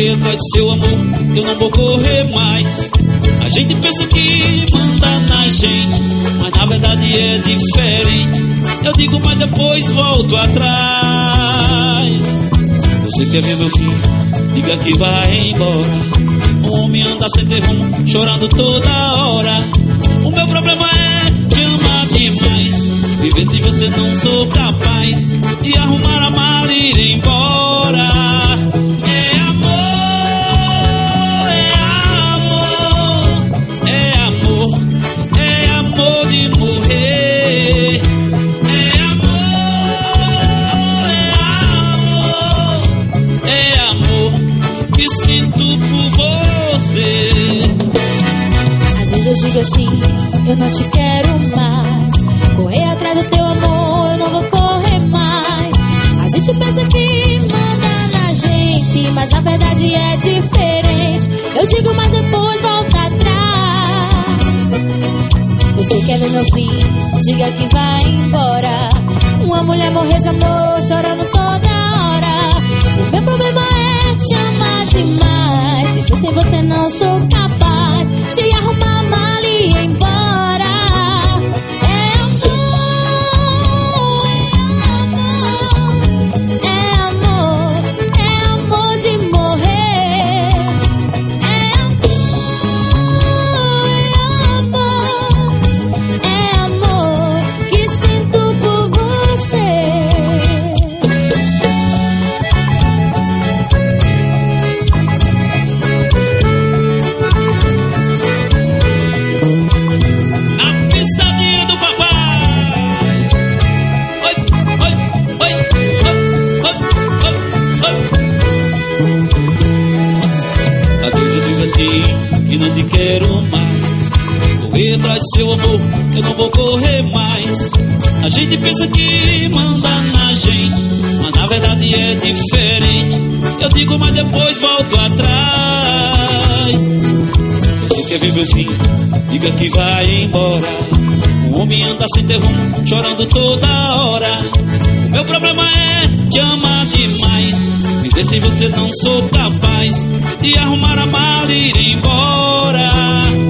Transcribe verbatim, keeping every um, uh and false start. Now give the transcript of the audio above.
correr atrás do seu amor, eu não vou correr mais. A gente pensa que manda na gente, mas na verdade é diferente. Eu digo, mas depois volto atrás. Você quer ver meu fim? Diga que vai embora. O homem anda sem ter rumo, chorando toda hora. O meu problema é te amar demais, viver se você não sou capaz de arrumar a mala e ir embora. É amor, é amor, é amor, é amor de morrer. É amor, é amor, é amor que sinto por você. Às vezes eu digo assim, eu não te quero mais. Correr atrás do teu amor, eu não vou correr mais. A gente pensa que manda na gente, mas na verdade é diferente. Eu digo, mas depois volta atrás. Você quer ver meu fim? Diga que vai embora. Uma mulher morrer de amor, chorando toda hora. O meu problema é te amar demais, viver sem você não sou capaz de arrumar a mala e ir embora. É amor, é amor, é amor de morrer. É amor, é amor que sinto por você. Que não te quero mais. Correr atrás do seu amor, eu não vou correr mais. A gente pensa que manda na gente, mas na verdade é diferente. Eu digo, mas depois volto atrás. Você quer ver meu fim? Diga que vai embora. O homem anda sem ter rumo, chorando toda hora. O meu problema é te amar demais, viver sem você não sou capaz de arrumar a mala e ir embora.